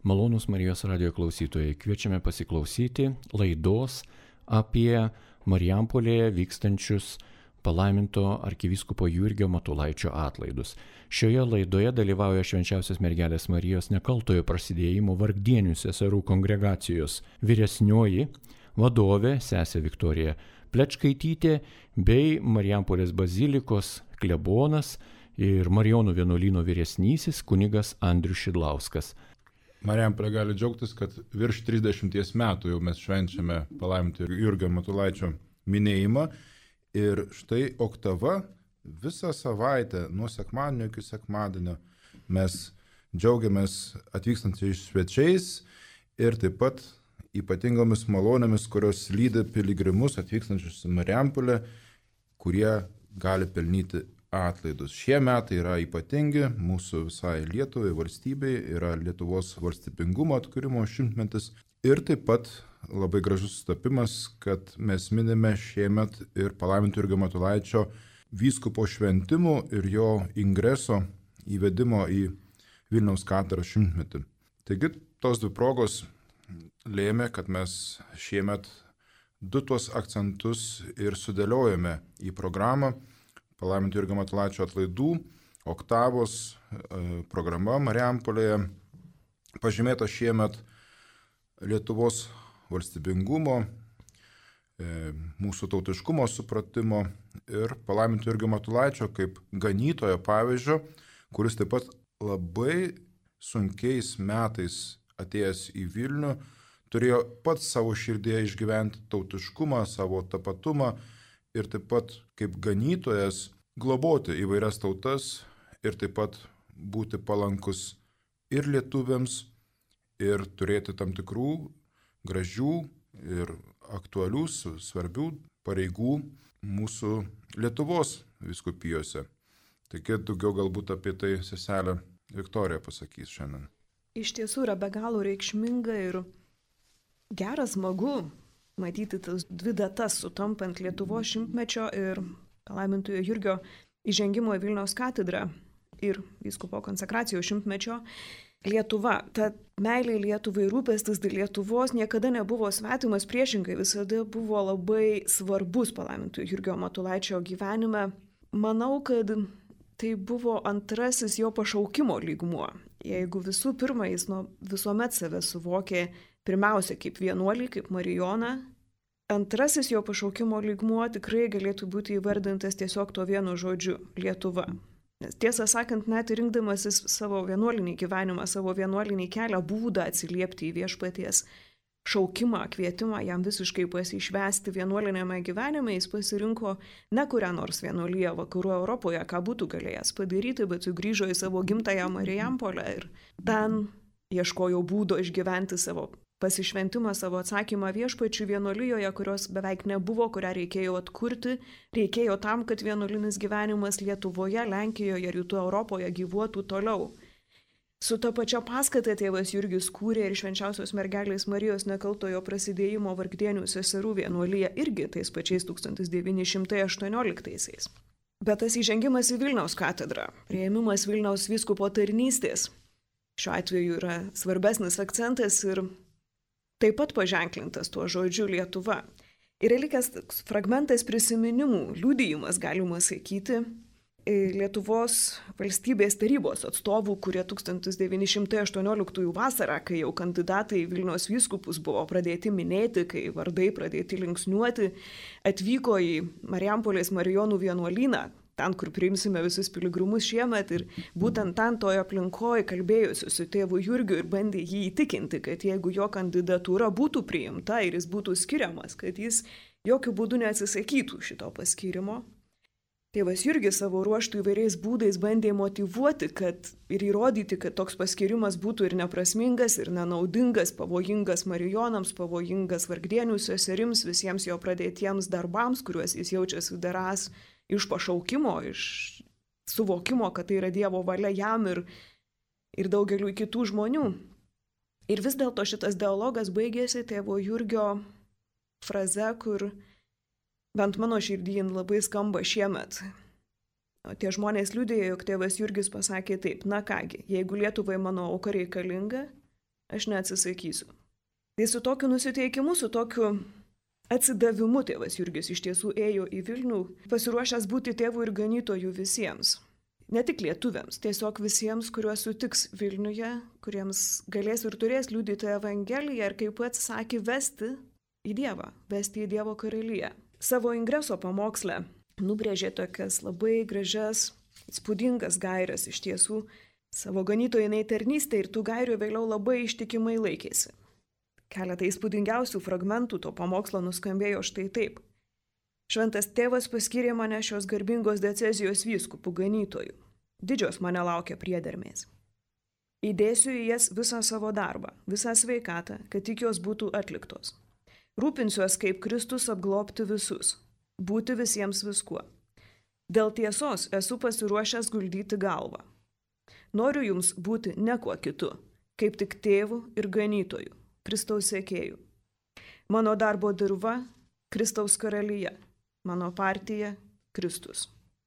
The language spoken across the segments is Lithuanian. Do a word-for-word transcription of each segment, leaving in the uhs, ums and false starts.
Malonūs Marijos radijo klausytojai, kviečiame pasiklausyti laidos apie Marijampolėje vykstančius palaiminto arkivyskupo Jurgio Matulaičio atlaidus. Šioje laidoje dalyvauja Švenčiausios mergelės Marijos Nekaltojo Prasidėjimo Vargdienių seserų kongregacijos vyresnioji vadovė sesė Viktorija Plečkaitytė bei Marijampolės bazilikos klebonas ir Marijonų vienuolyno vyresnysis kunigas Andrius Šidlauskas. Marijampolė gali džiaugtis, kad virš trisdešimties metų jau mes švenčiame palaiminto Jurgio Matulaičio minėjimą. Ir štai oktava visą savaitę, nuo sekmadienio iki sekmadienio, mes džiaugiamės atvykstančiais svečiais ir taip pat ypatingomis malonėmis, kurios lydi piligrimus atvykstančius į Marijampolę, kurie gali pelnyti atlaidus. Šie metai yra ypatingi mūsų visai Lietuvai, valstybei, yra Lietuvos valstybingumo atkūrimo šimtmetis ir taip pat labai gražus sutapimas, kad mes minime šiemet ir palaiminto Jurgio Matulaičio vyskupo šventimų ir jo ingreso įvedimo į Vilniaus katedros šimtmetį. Taigi tos dvi progos lėmė, kad mes šiemet du tuos akcentus ir sudėliojame į programą. Palaiminto Jurgio Matulaičio atlaidų oktavos e, programa Marijampolėje pažymėta šiemet Lietuvos valstybingumo, e, mūsų tautiškumo supratimo ir palaiminto Jurgio Matulaičio kaip ganytojo pavyzdžio, kuris taip pat labai sunkiais metais atėjęs į Vilnių turėjo pats savo širdėje išgyventi tautiškumą, savo tapatumą ir taip pat kaip ganytojas globoti įvairias tautas ir taip pat būti palankus ir lietuviams ir turėti tam tikrų gražių ir aktualių, svarbių pareigų mūsų Lietuvos vyskupijose. Taigi daugiau galbūt apie tai seselė Viktorija pasakys šiandien. Iš tiesų yra be galo reikšminga ir geras smagu matyti tas dvi datas sutampant Lietuvos šimtmečio ir palaimintojo Jurgio įžengimo į Vilniaus katedrą ir vyskupo konsekracijos šimtmečio. Lietuva, ta meilė Lietuvai, rūpestis dėl Lietuvos niekada nebuvo svetimas, priešingai visada buvo labai svarbus palaimintojo Jurgio Matulaičio gyvenime. Manau, kad tai buvo antrasis jo pašaukimo lygmuo. Jeigu visų pirma jis nuo visuomet save suvokė pirmiausia kaip vienuolį, kaip Marijoną, antrasis jo pašaukimo lygmuo tikrai galėtų būti įvardintas tiesiog to vienu žodžiu – Lietuva. Nes tiesą sakant, net rinkdamasis savo vienuolinį gyvenimą, savo vienuolinį kelią, būdą atsiliepti į viešpaties šaukimą, kvietimą jam visiškai pasišvęsti vienuolinėme gyvenime, jis pasirinko ne kurią nors vienuoliją vakarų Europoje, ką būtų galėjęs padaryti, bet sugrįžo į savo gimtąją Marijampolę ir ten ieškojo būdo išgyventi savo pasišventimą, savo atsakymą viešpačių vienuolijoje, kurios beveik nebuvo, kurią reikėjo atkurti, reikėjo tam, kad vienuolinis gyvenimas Lietuvoje, Lenkijoje, Rytų Europoje gyvuotų toliau. Su ta pačia paskata tėvas Jurgis kūrė ir Švenčiausios mergelės Marijos Nekaltojo Prasidėjimo Vargdienių seserų vienuoliją irgi tais pačiais tūkstantis devyni šimtai aštuonioliktaisiais. Bet tas įžengimas į Vilniaus katedrą, priėmimas Vilniaus vyskupo tarnystės, šiuo atveju yra svarbesnis akcentas ir taip pat paženklintas tuo žodžiu Lietuva. Yra likęs fragmentas prisiminimų, liudijimas, galima sakyti, Lietuvos valstybės tarybos atstovų, kurie tūkstantis devyni šimtai aštuonioliktųjų vasarą, kai jau kandidatai į Vilniaus vyskupus buvo pradėti minėti, kai vardai pradėti linksniuoti, atvyko į Marijampolės Marijonų vienuolyną, ten, kur priimsime visus piligrimus šiemet ir būtent ten toje aplinkoje kalbėjusi su tėvu Jurgiu ir bandė jį įtikinti, kad jeigu jo kandidatūra būtų priimta ir jis būtų skiriamas, kad jis jokių būdų neatsisakytų šito paskyrimo. Tėvas Jurgis savo ruoštų įvairiais būdais bandė motyvuoti kad, ir įrodyti, kad toks paskirimas būtų ir neprasmingas, ir nenaudingas, pavojingas Marijonams, pavojingas Vargdienių seserims, visiems jo pradėtiems darbams, kuriuos jis jaučiasi darąs iš pašaukimo, iš suvokimo, kad tai yra Dievo valia jam ir, ir daugeliu kitų žmonių. Ir vis dėlto šitas dialogas baigėsi tėvo Jurgio fraze, kur bent mano širdį labai skamba šiemet. O tie žmonės liudėjo, jog tėvas Jurgis pasakė taip: na kągi, jeigu Lietuvai mano auka reikalinga, aš neatsisakysiu. Tai su tokiu nusiteikimu, su tokiu atsidavimu tėvas Jurgis iš tiesų ėjo į Vilnių, pasiruošęs būti tėvų ir ganytojų visiems. Ne tik lietuviams, tiesiog visiems, kuriuos sutiks Vilniuje, kuriems galės ir turės liudyti Evangeliją ir kaip pats sakė, vesti į Dievą, vesti į Dievo karalystę. Savo ingreso pamoksle nubrėžė tokias labai gražias, įspūdingas gaires iš tiesų savo ganytojinai tarnystė ir tų gairių vėliau labai ištikimai laikėsi. Keletą įspūdingiausių fragmentų to pamokslo nuskambėjo štai taip. Šventas tėvas paskyrė mane šios garbingos diecezijos vyskupų ganytojų. Didžios mane laukia priedermės. Įdėsiu į jas visą savo darbą, visą sveikatą, kad tik jos būtų atliktos. Rūpinsiuos kaip Kristus apglobti visus, būti visiems viskuo. Dėl tiesos esu pasiruošęs guldyti galvą. Noriu jums būti ne kuo kitu, kaip tik tėvu ir ganytoju, Kristaus sekėjų. Mano darbo dirva – Kristaus karalija, mano partija – Kristus.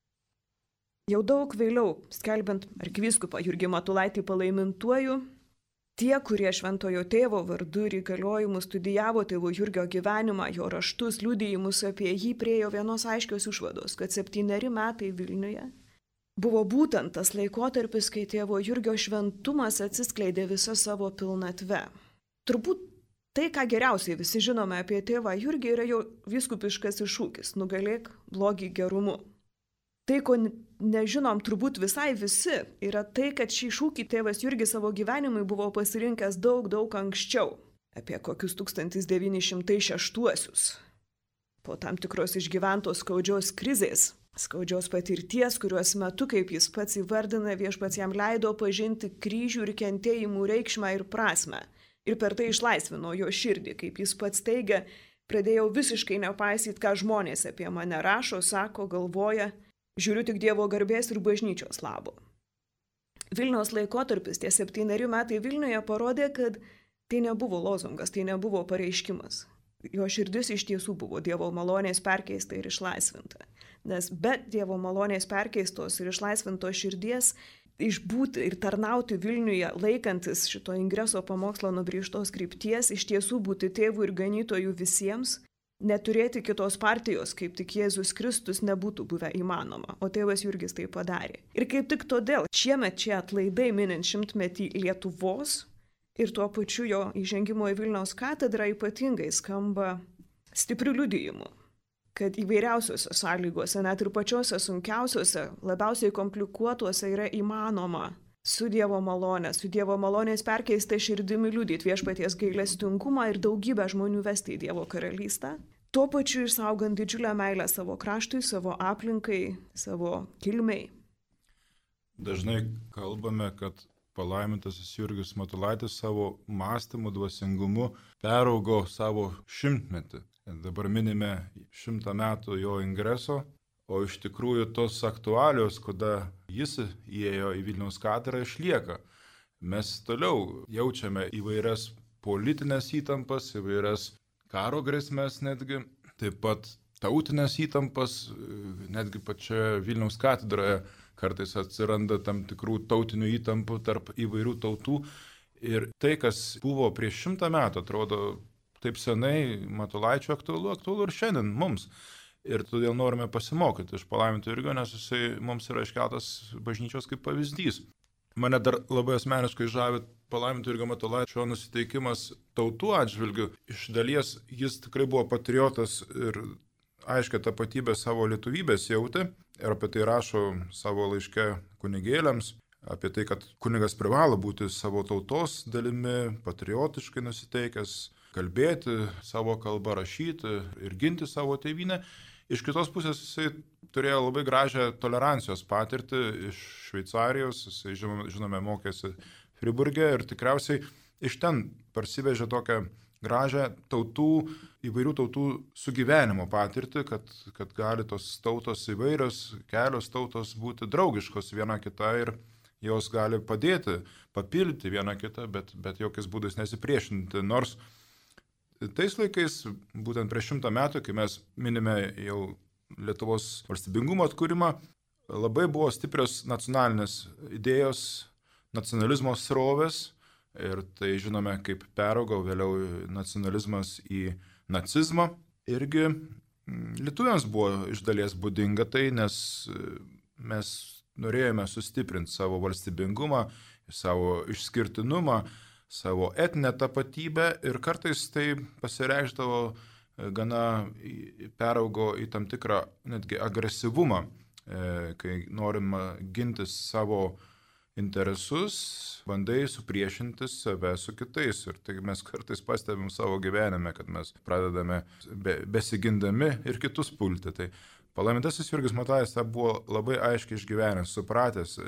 Jau daug vėliau, skelbiant arkivyskupą Jurgį Matulaitį palaimintuoju, tie, kurie šventojo tėvo vardu ir įgaliojimu studijavo tėvo Jurgio gyvenimą, jo raštus, liudijimus apie jį, priėjo vienos aiškios išvados, kad septyneri metai Vilniuje buvo būtent tas laikotarpis, kai tėvo Jurgio šventumas atsiskleidė visą savo pilnatve. Turbūt tai, ką geriausiai visi žinome apie tėvą Jurgį, yra jo vyskupiškas iššūkis – nugalėk blogį gerumu. Tai, ko nežinom turbūt visai visi, yra tai, kad šį šūkį tėvas Jurgis savo gyvenimui buvo pasirinkęs daug, daug anksčiau, apie kokius tūkstantis devyni šimtai šeštuosius. Po tam tikros išgyventos skaudžios krizės, skaudžios patirties, kurios metu, kaip jis pats įvardina, viešpats jam leido pažinti kryžių ir kentėjimų reikšmę ir prasmę. Ir per tai išlaisvino jo širdį, kaip jis pats teigia, pradėjau visiškai nepaisyti, ką žmonės apie mane rašo, sako, galvoja, žiūriu tik Dievo garbės ir bažnyčios labo. Vilniaus laikotarpis, tie septyneri metai Vilniuje parodė, kad tai nebuvo lozungas, tai nebuvo pareiškimas. Jo širdis iš tiesų buvo Dievo malonės perkeista ir išlaisvinta. Nes be Dievo malonės perkeistos ir išlaisvintos širdies išbūti ir tarnauti Vilniuje, laikantis šito ingreso pamokslo nubrėžtos krypties, iš tiesų būti tėvų ir ganytojų visiems, neturėti kitos partijos, kaip tik Jėzus Kristus, nebūtų buvę įmanoma, o tėvas Jurgis tai padarė. Ir kaip tik todėl šiemet čia atlaidai minint šimtmetį Lietuvos ir tuo pačiu jo įžengimo į Vilniaus katedrą ypatingai skamba stiprių liudijimų, kad įvairiausiose sąlygose, net ir pačiose sunkiausiose, labiausiai komplikuotuose yra įmanoma su Dievo malonė, su Dievo malonės perkeista širdimi liudyti viešpaties gailestingumą ir daugybę žmonių vesti į Dievo karalystę, tuo pačiu išsaugant didžiulę meilę savo kraštui, savo aplinkai, savo kilmei. Dažnai kalbame, kad palaimintasis Jurgis Matulaitis savo mąstymu, dvasingumu peraugo savo šimtmetį. Dabar minime šimtą metų jo ingreso, o iš tikrųjų tos aktualios, kada jis įėjo į Vilniaus katedrą, išlieka. Mes toliau jaučiame įvairias politinės įtampas, įvairias karo grėsmės netgi, taip pat tautinės įtampas, netgi pačioje Vilniaus katedroje kartais atsiranda tam tikrų tautinių įtampų tarp įvairių tautų. Ir tai, kas buvo prieš šimtą metų, atrodo taip senai Matulaičio aktualu, aktualu ir šiandien mums. Ir todėl norime pasimokyti iš palaiminto Jurgio, nes jisai mums yra iškeltas bažnyčios kaip pavyzdys. Mane dar labai asmeniškai žavi palaiminto Jurgio Matulaičio nusiteikimas tautų atžvilgių. Iš dalies jis tikrai buvo patriotas ir aiškią tapatybę savo lietuvybės jautė. Ir apie tai rašo savo laiške kunigėliams, apie tai, kad kunigas privalo būti savo tautos dalimi, patriotiškai nusiteikęs, kalbėti savo kalbą, rašyti ir ginti savo tėvynę. Iš kitos pusės jisai turėjo labai gražią tolerancijos patirtį iš Šveicarijos, jisai žinome, žinome mokėsi Friburge ir tikriausiai iš ten parsivežė tokią gražią tautų, įvairių tautų sugyvenimo patirtį, kad, kad gali tos tautos įvairios, kelios tautos būti draugiškos viena kita ir jos gali padėti, papildyti viena kitą, bet, bet jokiais būdais nesipriešinti. Nors tais laikais, būtent prieš šimtą metų, kai mes minime jau Lietuvos valstybingumo atkūrimą, labai buvo stiprios nacionalinės idėjos, nacionalizmo srovės, Ir tai žinome, kaip peraugo vėliau nacionalizmas į nacizmą. Irgi lietuviams buvo iš dalies būdinga tai, nes mes norėjome sustiprinti savo valstybingumą, savo išskirtinumą, savo etninę tapatybę ir kartais tai pasireikšdavo gana peraugo į tam tikrą netgi agresyvumą, kai norima gintis savo interesus, bandai supriešinti save su kitais. Ir tai mes kartais pastebim savo gyvenime, kad mes pradedame be, besigindami ir kitus pulti. Tai palaimintasis Jurgis Matulaitis tą buvo labai aiškiai išgyvenęs, supratęs,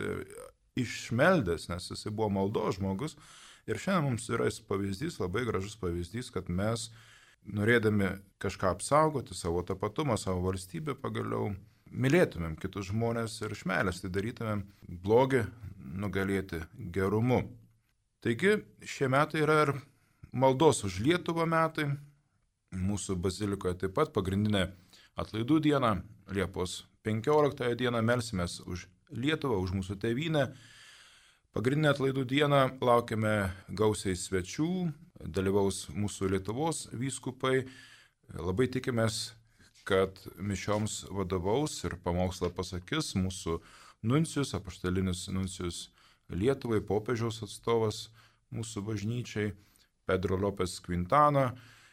išmeldęs, nes jis buvo maldos žmogus. Ir šiandien mums yra pavyzdys, labai gražus pavyzdys, kad mes, norėdami kažką apsaugoti, savo tapatumą, savo valstybę pagaliau, mylėtumėm kitus žmonės ir iš meilės tai darytumėm, blogį nugalėti gerumu. Taigi šie metai yra ir maldos už Lietuvą metai. Mūsų bazilikoje taip pat pagrindinė atlaidų diena, Liepos penkioliktąją dieną melsimės už Lietuvą, už mūsų tėvynę. Pagrindinę atlaidų dieną laukiame gausiai svečių, dalyvaus mūsų Lietuvos vyskupai. Labai tikimės, kad mišioms vadovaus ir pamokslą pasakys mūsų nuncijus, apaštalinis nuncijus Lietuvai, popiežiaus atstovas mūsų bažnyčiai, Pedro Lopes Quintana.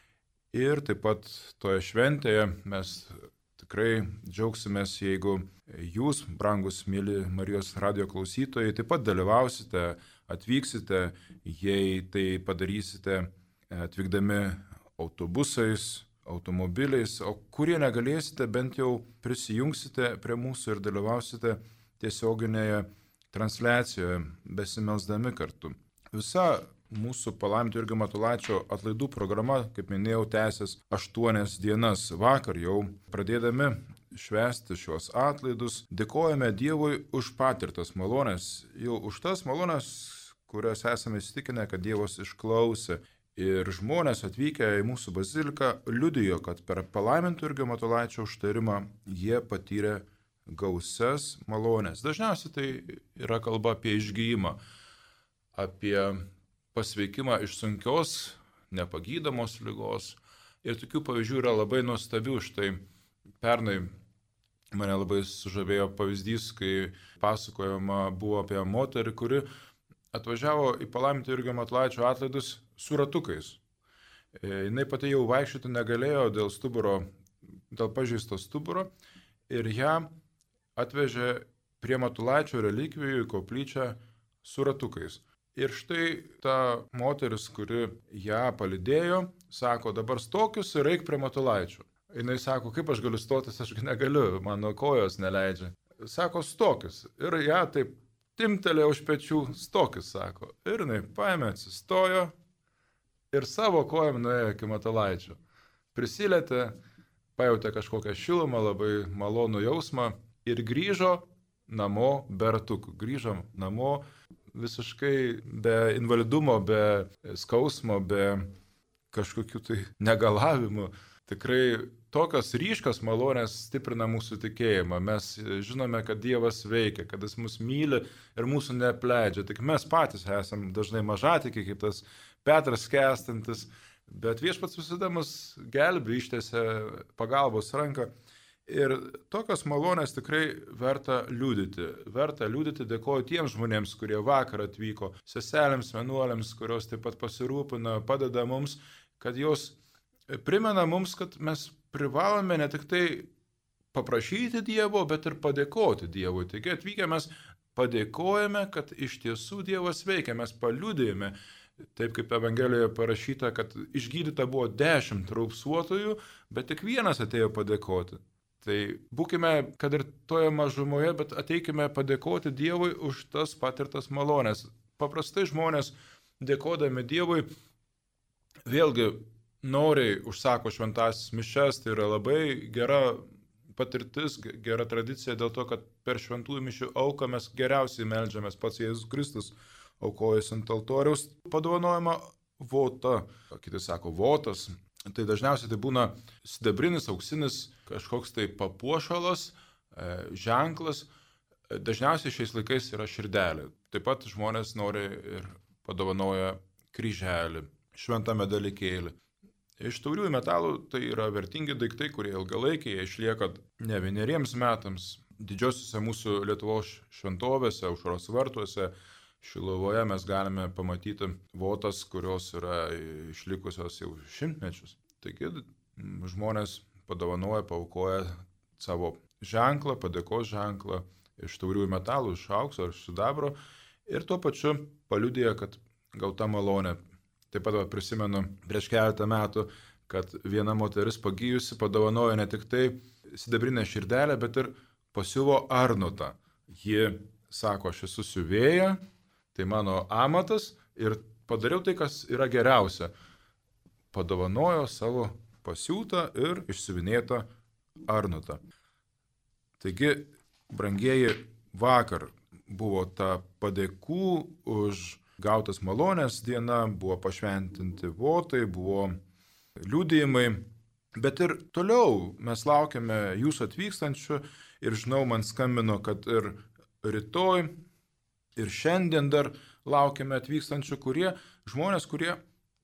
Ir taip pat toje šventėje mes tikrai džiaugsimės, jeigu jūs, brangus mėly Marijos radijo klausytojai, taip pat dalyvausite, atvyksite, jei tai padarysite atvykdami autobusais, automobiliais, o kurie negalėsite, bent jau prisijungsite prie mūsų ir dalyvausite tiesioginėje transliacijoje, besimelsdami kartu. Visa mūsų palaiminto Jurgio Matulaičio atlaidų programa, kaip minėjau, tęsis aštuonias dienas. Vakar jau pradėdami švęsti šios atlaidus, dėkojame Dievui už patirtas malonės, jau už tas malonės, kurias esame įsitikinę, kad Dievas išklausė. Ir žmonės atvykę į mūsų baziliką liudijo, kad per palaiminto Jurgio Matulaičio užtarimą jie patyrė gausias malonės. Dažniausiai tai yra kalba apie išgijimą, apie pasveikimą iš sunkios, nepagydomos ligos. Ir tokių pavyzdžių yra labai nuostabių. Štai pernai mane labai sužavėjo pavyzdys, kai pasakojama buvo apie moterį, kuri atvažiavo į palaiminto Jurgio Matulaičio atlaidus su ratukais. Jinai pati jau vaikščioti negalėjo dėl stuburo, dėl pažeisto stuburo ir ją atvežė prie Matulaičio relikvijų į koplyčią su ratukais. Ir štai ta moteris, kuri ją palydėjo, sako, dabar stokius ir eik prie Matulaičio. Jinai sako, kaip aš galiu stotis, aš negaliu, mano kojos neleidžia. Sako, stokius. Ir ją taip timtelė už pečių, stokis, sako. Ir jinai paėmė, atsistojo ir savo kojom nuėjo iki Matulaičio. Prisilietė, pajautė kažkokią šilumą, labai malonų jausmą ir grįžo namo be ratukų. Grįžo namo visiškai be invalidumo, be skausmo, be kažkokių tai negalavimų. Tikrai tokios ryškios malonės stiprina mūsų tikėjimą. Mes žinome, kad Dievas veikia, kad Jis mus myli ir mūsų neapleidžia. Tik mes patys esame dažnai mažatikiai, kaip tas Petras skęstantis, bet Viešpats visada mus gelbė, ištiesia pagalbos ranką. Ir tokios malonės tikrai verta liudyti. Verta liudyti, dėkoju tiems žmonėms, kurie vakar atvyko, seselėms, vienuolėms, kurios taip pat pasirūpina, padeda mums, kad jos primena mums, kad mes privalome ne tik tai paprašyti Dievo, bet ir padėkoti Dievui. Taigi atvykę mes padėkojame, kad iš tiesų Dievas veikia, mes paliudėjome, taip kaip Evangelijoje parašyta, kad išgydyta buvo dešimt raupsuotojų, bet tik vienas atėjo padėkoti. Tai būkime, kad ir toje mažumoje, bet ateikime padėkoti Dievui už tas patirtas malonės. Paprastai žmonės dėkodami Dievui vėlgi noriai užsako šventasis mišias, tai yra labai gera patirtis, gera tradicija dėl to, kad per šventųjų mišių auką mes geriausiai meldžiamės pats Jėzus Kristus, aukojęs ant altoriaus padovanojama vota, kiti sako votas. Tai dažniausiai tai būna sidabrinis, auksinis, kažkoks tai papuošalas, ženklas. Dažniausiai šiais laikais yra širdelė. Taip pat žmonės nori ir padovanoja kryželį, šventą medalikėlį. Iš tauriųjų metalų tai yra vertingi daiktai, kurie ilgalaikiai išlieka ne vieneriems metams. Didžiosiuose mūsų Lietuvos šventovėse, aušros vartuose, Šiluvoje mes galime pamatyti votas, kurios yra išlikusios jau šimtmečius. Taigi žmonės padovanoja, paaukoja savo ženklą, padėkos ženklą iš tauriųjų metalų, iš aukso ar sidabro ir tuo pačiu paliudija, kad gauta malonė. Taip pat prisimenu prieš keletą metų, kad viena moteris pagijusi padovanojo ne tik tai sidabrinę širdelę, bet ir pasiuvo arnutą. Ji sako, aš esu siuvėja, tai mano amatas ir padariau tai, kas yra geriausia. Padovanojo savo pasiūtą ir išsiuvinėtą arnutą. Taigi, brangieji, vakar buvo ta padėkų už gautas malonės diena, buvo pašventinti votai, buvo liudijimai, bet ir toliau mes laukiame jūsų atvykstančių ir žinau, man skambino, kad ir rytoj, ir šiandien dar laukiame atvykstančių, kurie, žmonės, kurie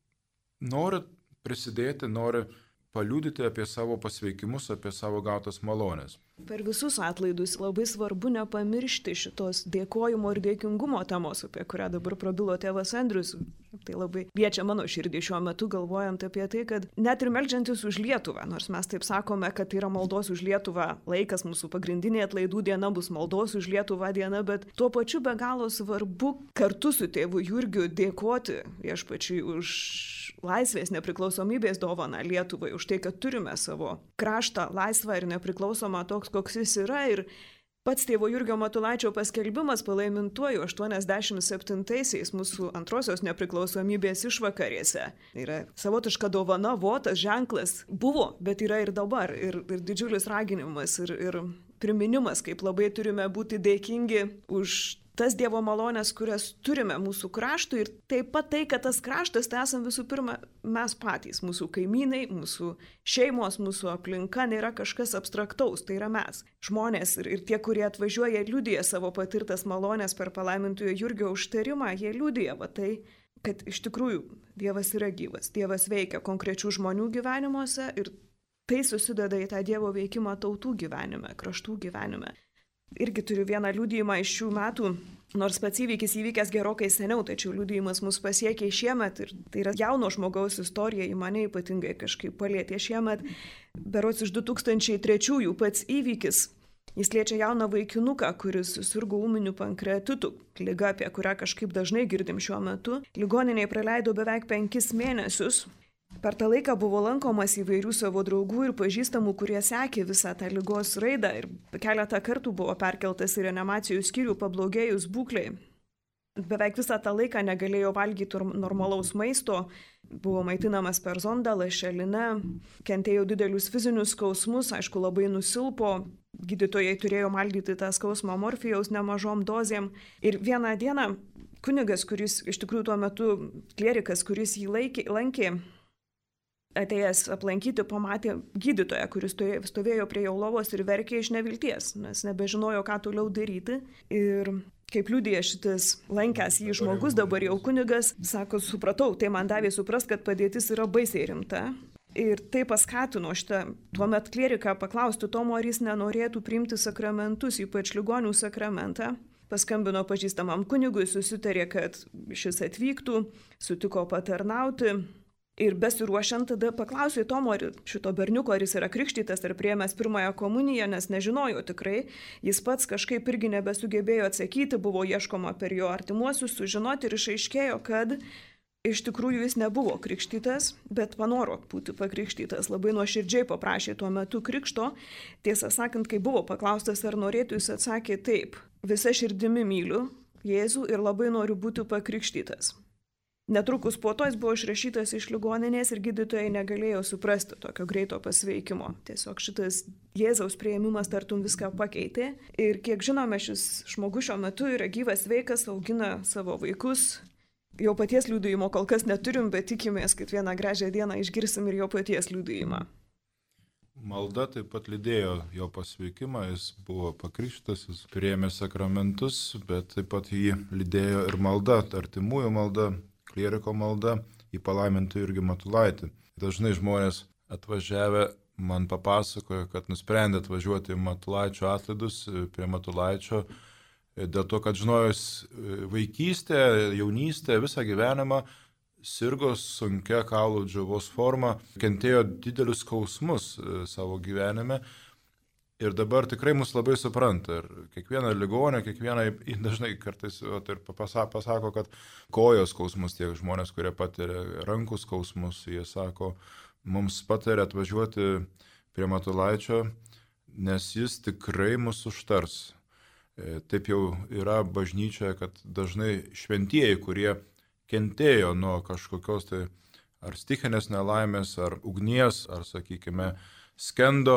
nori prisidėti, nori paliudyti apie savo pasveikimus, apie savo gautas malonės. Per visus atlaidus labai svarbu nepamiršti šitos dėkojimo ir dėkingumo temos, apie kurią dabar prabilo tėvas Andrius. Tai labai liečia mano širdį šiuo metu, galvojant apie tai, kad net ir meldžiantis už Lietuvą, nors mes taip sakome, kad tai yra maldos už Lietuvą laikas, mūsų pagrindinė atlaidų diena bus maldos už Lietuvą diena, bet tuo pačiu be galo svarbu kartu su tėvu Jurgiu dėkoti Viešpačiui už laisvės, nepriklausomybės dovaną Lietuvai, už tai, kad turime savo kraštą laisvą ir nepriklausomą toks, koks jis yra. Ir pats tėvo Jurgio Matulaičio paskelbimas palaimintuoju aštuoniasdešimt septintaisiais mūsų antrosios nepriklausomybės išvakarėse. Yra savotiška dovana, votas, ženklas. Buvo, bet yra ir dabar. Ir, ir didžiulis raginimas ir, ir priminimas, kaip labai turime būti dėkingi už tas Dievo malonės, kurias turime mūsų kraštui ir taip pat tai, kad tas kraštas tai esam visų pirma mes patys, mūsų kaimynai, mūsų šeimos, mūsų aplinka nėra kažkas abstraktaus, tai yra mes. Žmonės ir, ir tie, kurie atvažiuoja, liudija savo patirtas malonės per palaimintojo Jurgio užtarimą, jie liudija va tai, kad iš tikrųjų Dievas yra gyvas, Dievas veikia konkrečių žmonių gyvenimuose ir tai susideda į tą Dievo veikimą tautų gyvenime, kraštų gyvenime. Irgi turiu vieną liudijimą iš šių metų, nors pats įvykis įvykęs gerokai seniau, tačiau liudijimas mus pasiekė šiemet ir tai yra jauno žmogaus istorija, į mane ypatingai kažkaip palėtė šiemet. Berods iš du tūkstančiai trečiųjų pats įvykis, jis liečia jauną vaikinuką, kuris susirgo ūminiu pankreatitu, liga, apie kurią kažkaip dažnai girdim šiuo metu. Ligoninėje praleido beveik penkis mėnesius. Per tą laiką buvo lankomas įvairių savo draugų ir pažįstamų, kurie sekė visą tą ligos raidą ir keletą kartų buvo perkeltas į reanimacijų skyrių pablogėjus būklei. Beveik visą tą laiką negalėjo valgyti normalaus maisto, buvo maitinamas per zondą, lašeline, kentėjo didelius fizinius skausmus, aišku, labai nusilpo, gydytojai turėjo maldyti tą skausmą morfijaus nemažom dozėm. Ir vieną dieną kunigas, kuris iš tikrųjų tuo metu klierikas, kuris jį laikė, lankė, atėjęs aplankyti, pamatė gydytoją, kuris stovėjo prie jo lovos ir verkė iš nevilties, nes nebežinojo, ką toliau daryti. Ir kaip liudija šitas lankęs jį žmogus, dabar jau kunigas, sako, supratau, tai man davė suprast, kad padėtis yra baisiai rimta. Ir tai paskatino šitą tuomet klieriką paklausti Tomo, ar jis nenorėtų priimti sakramentus, ypač ligonių sakramentą. Paskambino pažįstamam kunigui, susitarė, kad šis atvyktų, sutiko patarnauti. Ir besiruošiant tada paklausė Tomo šito berniuko, ar jis yra krikštytas ar priėmęs pirmąją komuniją, nes nežinojo tikrai. Jis pats kažkaip irgi nebesugebėjo atsakyti, buvo ieškoma per jo artimuosius sužinoti ir išaiškėjo, kad iš tikrųjų jis nebuvo krikštytas, bet panoro būti pakrikštytas. Labai nuoširdžiai paprašė tuo metu krikšto. Tiesą sakant, kai buvo paklaustas, ar norėtų, jis atsakė taip. Visa širdimi myliu Jėzų ir labai noriu būti pakrikštytas. Netrukus po to jis buvo išrašytas iš ligoninės ir gydytojai negalėjo suprasti tokio greito pasveikimo. Tiesiog šitas Jėzaus priėmimas tartum viską pakeitė. Ir kiek žinome, šis žmogus šiuo metu yra gyvas, sveikas, augina savo vaikus. Jo paties liudijimo kol kas neturim, bet tikimės, kad vieną gražią dieną išgirsim ir jo paties liudijimą. Malda taip pat lydėjo jo pasveikimą, jis buvo pakrikštytas, jis priėmė sakramentus, bet taip pat jį lydėjo ir malda, artimųjų malda, klieriko malda į palaimintą Jurgį Matulaitį. Dažnai žmonės atvažiavę man papasakojo, kad nusprendė atvažiuoti į Matulaičio atlaidus prie Matulaičio dėl to, kad žinojus vaikystę, jaunystę, visą gyvenimą sirgo sunkia kaulų džiovos forma, kentėjo didelius skausmus savo gyvenime ir dabar tikrai mus labai supranta. Ir kiekvieną ligonę, kiekvieną, dažnai kartais ir pasako, kad kojos skausmus, tiek žmonės, kurie patiria rankų skausmus, jie sako, mums pataria atvažiuoti prie Matulaičio, nes jis tikrai mus užtars. Taip jau yra bažnyčioje, kad dažnai šventieji, kurie kentėjo nuo kažkokios tai ar stichinės nelaimės, ar ugnies, ar, sakykime, skendo,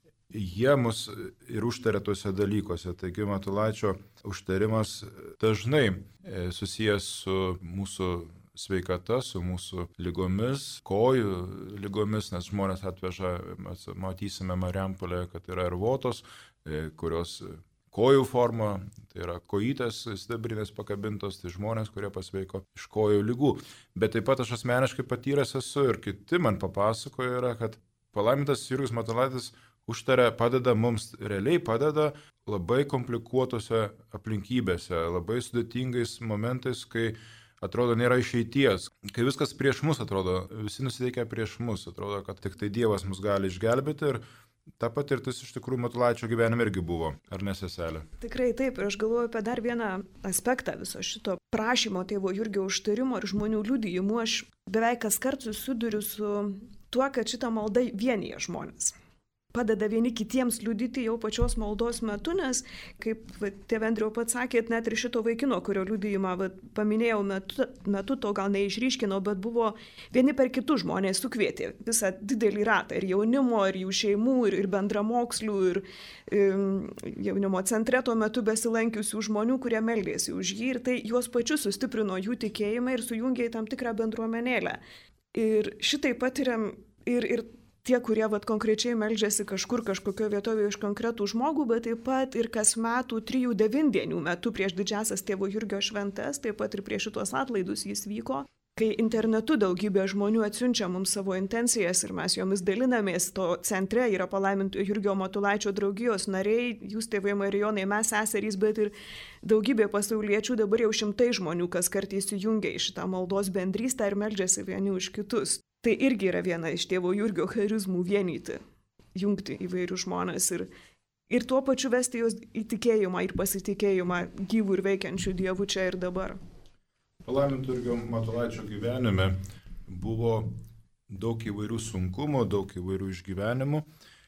jie mus ir užtarė tuose dalykuose. Taigi Matulaičio užtarimas dažnai susijęs su mūsų sveikata, su mūsų lygomis, kojų lygomis, nes žmonės atveža, matysime Marijampolėje, kad yra ir votos, kurios kojų forma, tai yra kojytės sidabrinės pakabintos, tai žmonės, kurie pasveiko iš kojų lygų. Bet taip pat aš asmeniškai patyręs esu ir kiti man papasakojo yra, kad palaimintas Jurgis Matulaitis užtaria, padeda mums, realiai padeda labai komplikuotose aplinkybėse, labai sudėtingais momentais, kai atrodo nėra išeities, kai viskas prieš mus atrodo, visi nusiteikia prieš mus, atrodo, kad tik tai Dievas mus gali išgelbėti ir ta patirtis iš tikrųjų Matulaičio gyvenime irgi buvo, ar ne, seselė? Tikrai taip, ir aš galvoju apie dar vieną aspektą viso šito prašymo tėvo Jurgio užtarimo ir žmonių liudijimų. Aš beveik kas kart susiduriu su tuo, kad šita malda vienyje žmonės. Padeda vieni kitiems liudyti jau pačios maldos metu, nes, kaip va, tėve Andriau pats sakėt, net ir šito vaikino, kurio liudijimą va, paminėjau metu, metu, to gal neišryškinau, bet buvo vieni per kitus žmonės sukvietė visą didelį ratą ir jaunimo, ir jų šeimų, ir, ir bendramokslių, ir, ir jaunimo centre tuo metu besilankiusių žmonių, kurie meldėsi už jį, ir tai juos pačius sustiprino jų tikėjimą ir sujungė į tam tikrą bendruomenėlę. Ir šitai patiriam ir, ir tie, kurie vat, konkrečiai meldžiasi kažkur, kažkokioje vietovėje iš konkretų žmogų, bet taip pat ir kas metų trijų devindienių metu prieš didžiasias tėvo Jurgio šventes, taip pat ir prieš šitos atlaidus jis vyko, kai internetu daugybė žmonių atsiunčia mums savo intencijas ir mes jomis dalinamės. To centre yra palaiminto Jurgio Matulaičio draugijos nariai, jūs tėvai Marijonai, mes seserys, bet ir daugybė pasauliečių, dabar jau šimtai žmonių, kas kartais įsijungia į šitą maldos bendrystę ir meldžiasi vieni už kitus. Tai irgi yra viena iš tėvo Jurgio charizmų vienyti, jungti įvairius žmonės ir, ir tuo pačiu vesti juos į tikėjimą ir pasitikėjimą gyvų ir veikiančių dievų čia ir dabar. Palaiminto Jurgio Matulaičio gyvenime buvo daug įvairių sunkumų, daug įvairių išgyvenimų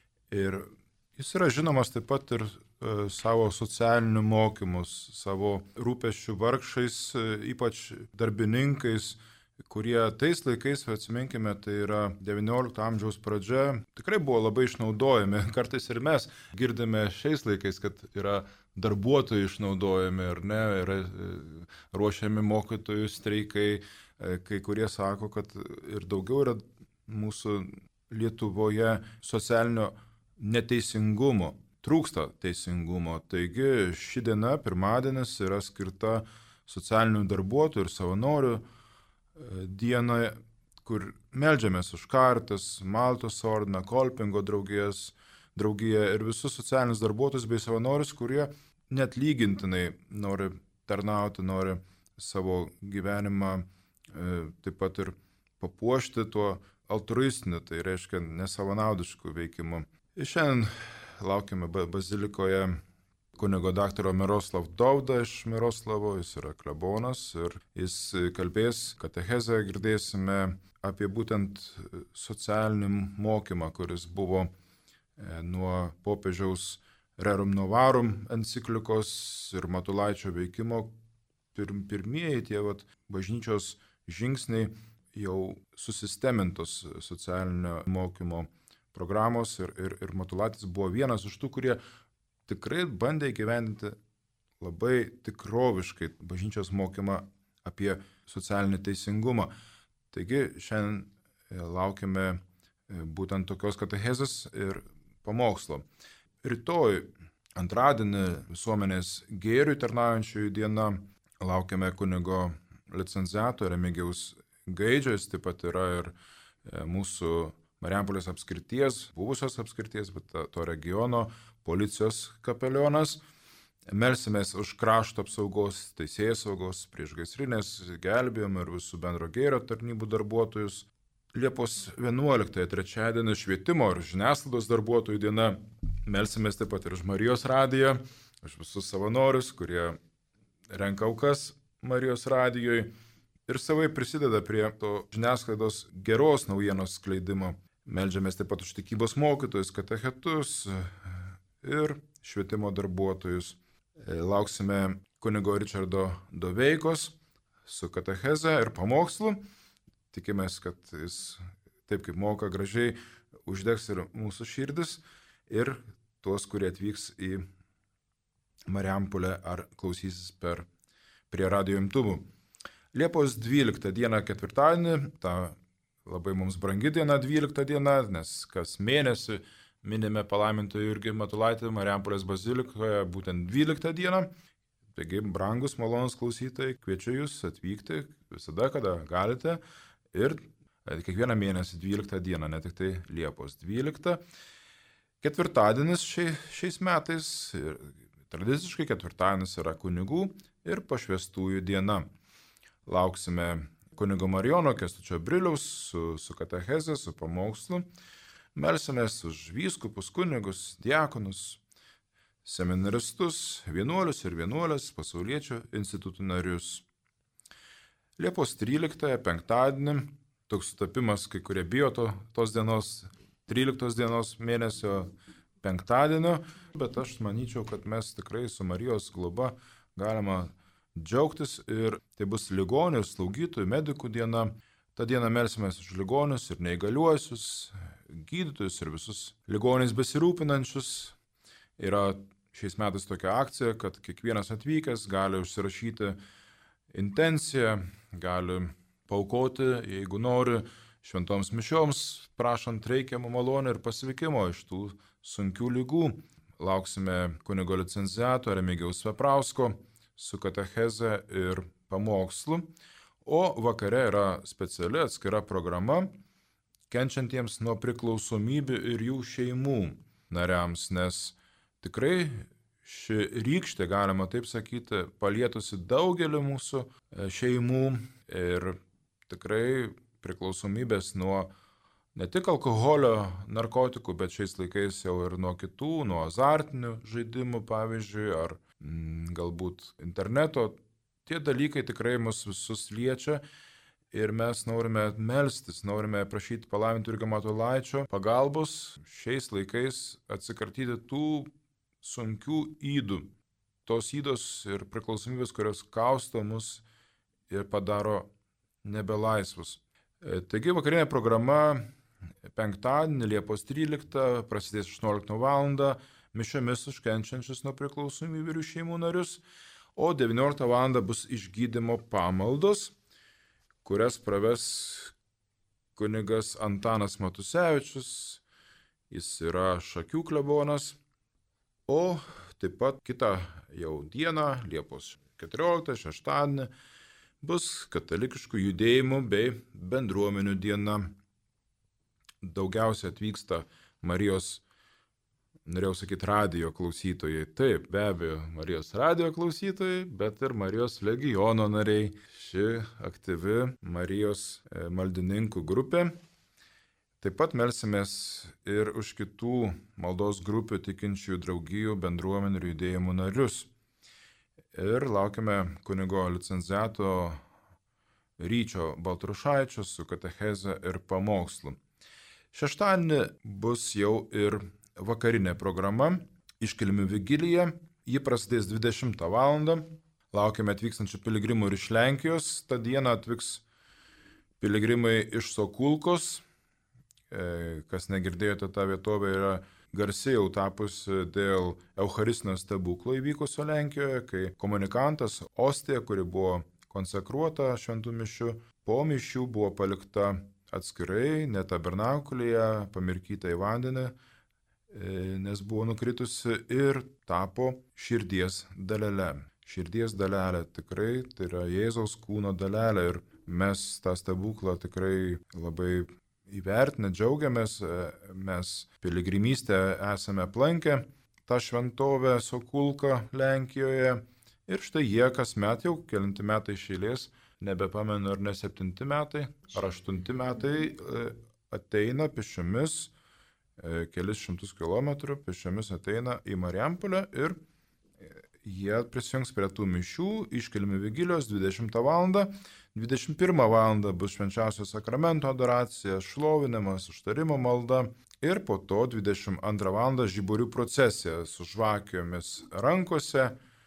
ir jis yra žinomas taip pat ir e, savo socialiniu mokymus, savo rūpesčių vargšais, e, ypač darbininkais, kurie tais laikais, atsiminkime, tai yra devyniolikto amžiaus pradžia, tikrai buvo labai išnaudojami. Kartais ir mes girdime šiais laikais, kad yra darbuotojai išnaudojami, ar ne, yra ruošiami mokytojų streikai, kai kurie sako, kad ir daugiau yra mūsų Lietuvoje socialinio neteisingumo, trūksta teisingumo. Taigi ši diena, pirmadienis, yra skirta socialinių darbuotojų ir savanorių dieną, kur meldžiamės už Karitas, Maltos ordiną, Kolpingo draugijas, draugiją ir visus socialinius darbuotojus bei savanorius, kurie net lygintinai nori tarnauti, nori savo gyvenimą e, taip pat ir papuošti tuo altruistiniu, tai reiškia nesavanaudišku veikimu. Ir šiandien laukime bazilikoje kunigo daktaro Miroslav Dovda iš Miroslavo, jis yra klebonas ir jis kalbės, katechezę girdėsime apie būtent socialinį mokymą, kuris buvo nuo popiežiaus Rerum Novarum enciklikos ir Matulaičio veikimo pir, pirmieji tie vat, bažnyčios žingsniai jau susistemintos socialinio mokymo programos ir, ir, ir Matulaitis buvo vienas iš tų, kurie tikrai bandė įgyvendinti labai tikroviškai bažnyčios mokymą apie socialinį teisingumą. Taigi šiandien laukime būtent tokios katechezės ir pamokslo. Rytoj, antradienį, visuomenės gėriui tarnaujančiųjų diena, laukiame kunigo licenciato Remigijaus Gaidžio, jis taip pat yra ir mūsų Marijampolės apskrities, buvusios apskrities, bet to regiono policijos kapelionas. Melsimės už krašto apsaugos, teisėsaugos, priešgaisrinės, gelbėjimo ir visų bendro gėrio tarnybų darbuotojus. Liepos vienuoliktąją, trečiadienį, švietimo ir žiniasklaidos darbuotojų diena. Melsimės taip pat ir už Marijos radiją, už visus savanorius, kurie renka aukas Marijos radijoj ir savai prisideda prie to žiniasklaidos geros naujienos skleidimo. Meldžiamės taip pat už tikybos mokytojus, katechetus ir švietimo darbuotojus. Lauksime kunigo Ričardo Doveikos su katecheze ir pamokslu. Tikimės, kad jis taip kaip moka gražiai uždegs ir mūsų širdis ir tuos, kurie atvyks į Marijampolę ar klausysis per prie radijo imtuvų. Liepos dvyliktą dieną ketvirtadienį, ta labai mums brangi diena, dvylikta diena, nes kas mėnesį minime palaimintojo Jurgį Matulaitį Marijampolės bazilikoje būtent dvyliktą dieną. Taigi, brangus malonūs klausytojai, kviečiu jūs atvykti visada, kada galite ir kiekvieną mėnesį dvyliktą dieną, ne tik tai Liepos dvyliktą. Ketvirtadienis šiai, šiais metais, ir tradiciškai ketvirtadienis yra kunigų ir pašvęstųjų diena. Lauksime kunigo Marijono Kęstučio Briliaus su, su katecheze, su pamokslu. Melsimės už vyskupus, kunigus, diakonus, seminaristus, vienuolius ir vienuolės, pasauliečių institutų narius. Liepos tryliktąją, penktadienį, toks sutapimas, kai kurie bijo to, tos dienos, tryliktos dienos mėnesio penktadienio, bet aš manyčiau, kad mes tikrai su Marijos globa galima džiaugtis ir tai bus ligonių, slaugytojų, medikų diena. Ta diena melsimės už ligonius ir neįgaliuosius, gydytojus ir visus ligoniais besirūpinančius. Yra šiais metais tokia akcija, kad kiekvienas atvykęs gali užsirašyti intenciją, gali paaukoti, jeigu nori, šventoms mišioms, prašant reikiamų malonių ir pasveikimo iš tų sunkių lygų. Lauksime kunigo licenciato Remigijaus Veprausko su katecheze ir pamokslu. O vakare yra speciali atskira programa kenčiantiems nuo priklausomybių ir jų šeimų nariams, nes tikrai ši rykštė, galima taip sakyti, palietusi daugelį mūsų šeimų ir tikrai priklausomybės nuo ne tik alkoholio, narkotikų, bet šiais laikais jau ir nuo kitų, nuo azartinių žaidimų, pavyzdžiui, ar mm, galbūt interneto. Tie dalykai tikrai mus visus liečia ir mes norime melstis, norime prašyti palaiminto Jurgio Matulaičio pagalbos šiais laikais atsikartyti tų sunkių ydų, tos ydos ir priklausomybės, kurios kausto mus ir padaro nebelaisvus. Taigi vakarinė programa penktadienį, Liepos tryliktą, prasidės aštuonioliktą valandą mišiomis už kenčiančius nuo priklausomybių ir šeimų narius. O devynioliktą valandą bus išgydymo pamaldos, kurias praves kunigas Antanas Matusevičius, jis yra Šakių klebonas, o taip pat kitą jau dieną, Liepos keturioliktą, šeštadienį, bus katalikiškų judėjimų bei bendruomenių diena. Daugiausiai atvyksta Marijos, norėjau sakyti, radijo klausytojai. Taip, be abejo, Marijos radijo klausytojai, bet ir Marijos legiono nariai. Ši aktyvi Marijos maldininkų grupė. Taip pat melsimės ir už kitų maldos grupių tikinčiųjų draugijų, bendruomenių ir judėjimų narius. Ir laukiame kunigo licenciato Ryčio Baltrušaičio su katecheze ir pamokslu. Šeštadienį bus jau ir vakarinė programa, iškilmių vigilija, ji prasidės dvidešimtą valandą. Laukiame atvykstančių piligrimų ir iš Lenkijos. Ta diena atvyks piligrimai iš Sokulkos. Kas negirdėjote, ta vietovė yra garsiai jau tapusi dėl Eucharistinio stebuklo įvykusio Lenkijoje, kai komunikantas Ostija, kuri buvo konsekruota šventų mišių, po mišių buvo palikta atskirai, ne tabernakulyje, pamirkyta į vandenį, nes buvo nukritusi ir tapo širdies dalele. Širdies dalelė tikrai tai yra Jėzaus kūno dalelė ir mes tą stebuklą tikrai labai įvertinę, džiaugiamės, mes piligrimystę esame aplankę tą šventovę Sokulką Lenkijoje ir štai jie kasmet jau kelinti metai iš eilės, nebepamenu ar ne septinti metai, ar aštunti metai ateina pėsčiomis, kelis šimtus kilometrų pėsčiomis ateina į Marijampolę ir jie prisijungs prie tų mišių, iškilmių vigilijos dvidešimtą valandą. dvidešimt pirmą valandą bus švenčiausio sakramento adoracija, šlovinimas, užtarimo malda ir po to dvidešimt antrą valandą žiburių procesija su žvakėmis rankose.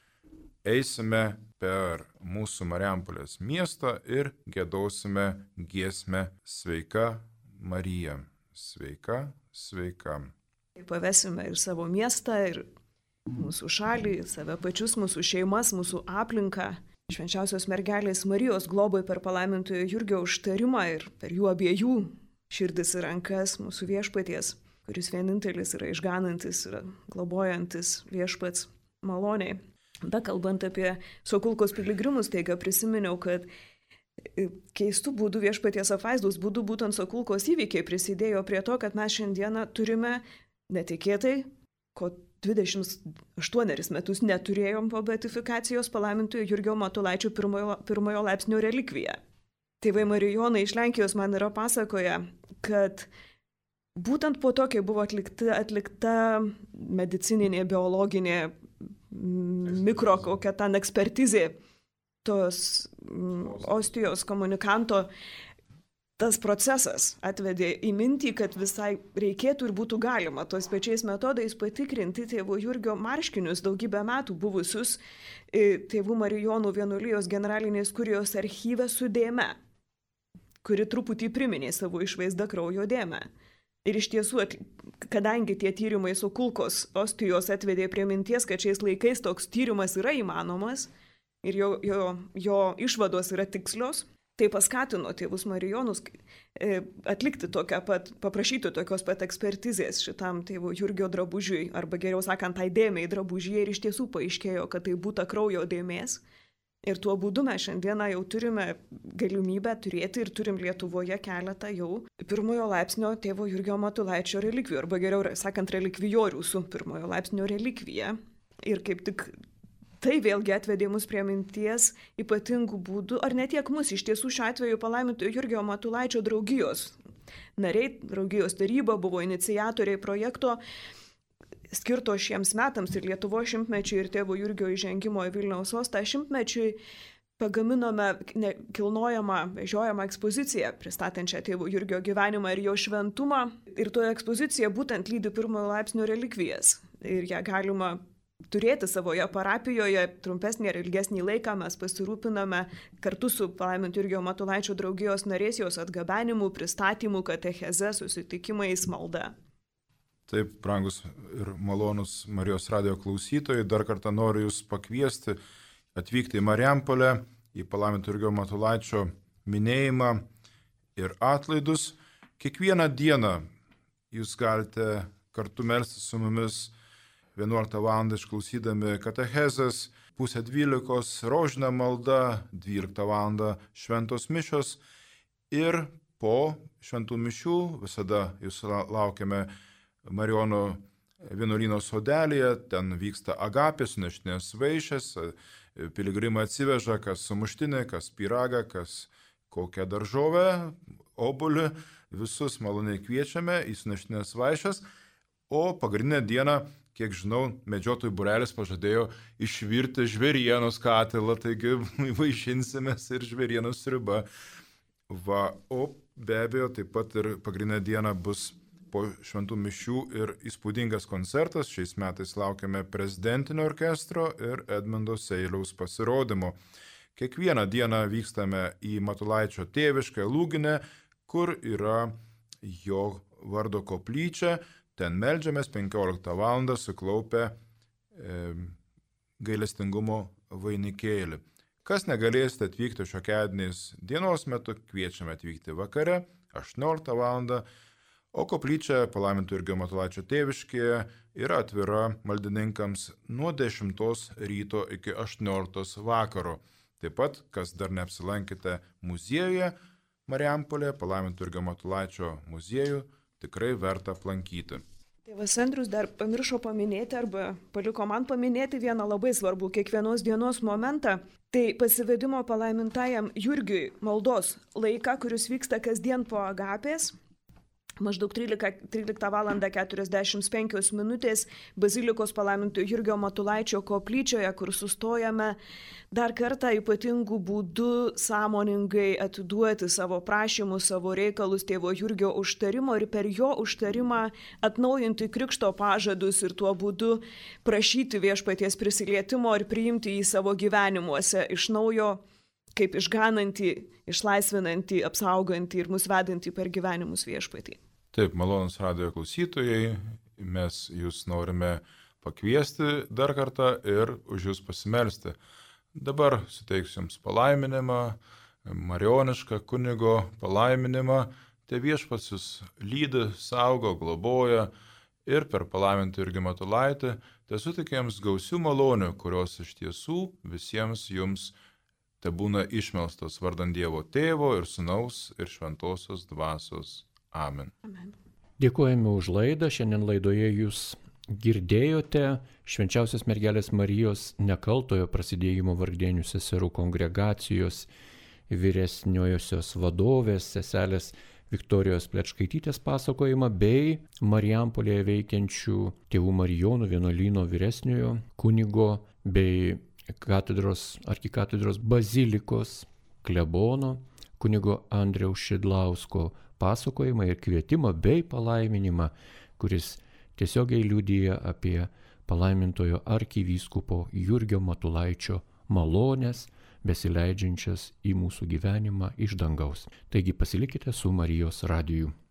Eisime per mūsų Marijampolės miestą ir giedosime giesmę Sveika Marija. Sveika, sveika. Pavesime ir savo miestą, ir mūsų šalį, save pačius, mūsų šeimas, mūsų aplinką. Švenčiausios mergelės Marijos globai per palaimintojo Jurgio užtarimą ir per jų abiejų širdis ir rankas mūsų viešpaties, kuris vienintelis yra išganantis, yra globojantis viešpats maloniai. Bet kalbant apie Sokulkos piligrimus, taiga prisiminiau, kad keistų būdų viešpaties apvaizdos būdų būtent Sokulkos įvykiai prisidėjo prie to, kad mes šiandieną turime netikėtai, ko dvidešimt aštuonis metus neturėjom po beatifikacijos palaimintojo Jurgio Matulaičio pirmojo, pirmojo laipsnio relikviją. Tėvai Marijonai iš Lenkijos man yra pasakoję, kad būtent po to, kai buvo atlikta, atlikta medicininė, biologinė, mikro kokia ten ekspertizė tos ostijos komunikanto, tas procesas atvedė į mintį, kad visai reikėtų ir būtų galima tos pačiais metodais patikrinti tėvo Jurgio marškinius daugybę metų buvusius tėvų Marijonų vienuolijos generalinės kurijos archyve su dėme, kuri truputį priminė savo išvaizdą kraujo dėmę. Ir iš tiesų, kadangi tie tyrimai Sokulkos ostijos atvedė prie minties, kad šiais laikais toks tyrimas yra įmanomas ir jo, jo, jo išvados yra tikslios, tai paskatino tėvus Marijonus atlikti tokią pat, paprašyti tokios pat ekspertizės šitam tėvo Jurgio drabužiui, arba geriau sakant, tai dėmei drabužiai, ir iš tiesų paaiškėjo, kad tai būta kraujo dėmės. Ir tuo būdu mes šiandieną jau turime galimybę turėti ir turim Lietuvoje keletą jau pirmojo laipsnio tėvo Jurgio Matulaičio relikvijų, arba geriau sakant, relikvijorių su pirmojo laipsnio relikvija. Ir kaip tik tai vėlgi atvedė mus prie minties ypatingų būdų, ar ne tiek mus, iš tiesų šiuo atveju palaimintojo Jurgio Matulaičio draugijos nariai, draugijos taryba buvo iniciatoriai projekto skirto šiems metams ir Lietuvos šimtmečiui ir tėvo Jurgio įžengimo į Vilniaus sostą šimtmečiui. Pagaminome kilnojamą, vežiojamą ekspoziciją, pristatančią tėvo Jurgio gyvenimą ir jo šventumą. Ir toje ekspozicijoje būtent lydi pirmojo laipsnio relikvijas. Ir ją galima turėti savoje parapijoje trumpesnį ar ilgesnį laiką. Mes pasirūpiname kartu su palaimintojo Jurgio Matulaičio draugijos narės jos atgabenimu, pristatymu, katecheze, susitikimais, malda. Taip, brangus ir malonus Marijos radijo klausytojai, dar kartą noriu Jūs pakviesti atvykti į Marijampolę, į palaimintojo Jurgio Matulaičio minėjimą ir atlaidus. Kiekvieną dieną Jūs galite kartu melstis su mumis vienuoliktą valandą išklausydami katechezės, pusę dvylikos rožinė malda, dvyliktą valandą šventos mišios ir po šventų mišių visada Jūs laukiame Marijonų vienuolyno sodelėje, ten vyksta agapės, neštinės vaišės, piligrimai atsiveža kas sumuštinį, kas pyragą, kas kokią daržovę, obuolį, visus maloniai kviečiame į neštinės vaišės, o pagrindinę dieną, kiek žinau, medžiotojų būrelis pažadėjo išvirti žvėrienos katilą, taigi vaišinsimės ir žvėrienos sriuba. Va, o be abejo, taip pat ir pagrindinę dieną bus po šventų mišių ir įspūdingas koncertas. Šiais metais laukiame prezidentinio orkestro ir Edmundo Seiliaus pasirodymo. Kiekvieną dieną vykstame į Matulaičio tėvišką Lūginę, kur yra jo vardo koplyčia. Ten meldžiamės penkioliktą valandą suklaupę e, gailestingumo vainikėlį. Kas negalėsite atvykti šiokiadieniais dienos metu, kviečiame atvykti vakare, aštuonioliktą valandą, o koplyčia Palaiminto Jurgio Matulaičio tėviškėje yra atvira maldininkams nuo dešimtos ryto iki aštuonioliktos vakaro. Taip pat, kas dar neapsilankėte muziejuje Marijampolėje, Palaiminto Jurgio Matulaičio muziejų, tikrai verta aplankyti. Tėvas Andrius dar pamiršo paminėti arba paliko man paminėti vieną labai svarbų kiekvienos dienos momentą. Tai pasivedimo palaimintajam Jurgiui maldos laiką, kuris vyksta kasdien po agapės. Maždaug tryliktą valandą keturiasdešimt penkios minutės Bazilikos Palaiminto Jurgio Matulaičio koplyčioje, kur sustojame dar kartą ypatingų būdų sąmoningai atiduoti savo prašymus, savo reikalus tėvo Jurgio užtarimo ir per jo užtarimą atnaujinti krikšto pažadus ir tuo būdu prašyti viešpaties prisilietimo ir priimti jį savo gyvenimuose iš naujo, kaip išganantį, išlaisvinantį, apsaugantį ir mus vedantį per gyvenimus viešpatį. Taip, malonus radijo klausytojai, mes jūs norime pakviesti dar kartą ir už jūs pasimelsti. Dabar suteiksiu jums palaiminimą, marionišką kunigo palaiminimą, te viešpats jūs lydi, saugo, globoja ir per Palaimintą Jurgį Matulaitį te suteikia jums gausių malonių, kurios iš tiesų visiems jums te būna išmelstos vardant Dievo Tėvo ir Sūnaus ir Šventosios Dvasios. Amen. Amen. Dėkojame už laidą. Šiandien laidoje jūs girdėjote Švenčiausios mergelės Marijos nekaltojo prasidėjimo vargdienių seserų kongregacijos vyresniojosios vadovės seselės Viktorijos Plečkaitytės pasakojimą bei Marijampolėje veikiančių tėvų Marijonų vienuolyno vyresniojo kunigo bei katedros, arkikatedros bazilikos klebono kunigo Andriaus Šidlausko pasakojimą ir kvietimą bei palaiminimą, kuris tiesiogiai liudija apie palaimintojo arkivyskupo Jurgio Matulaičio malones, besileidžiančias į mūsų gyvenimą iš dangaus. Taigi pasilikite su Marijos radiju.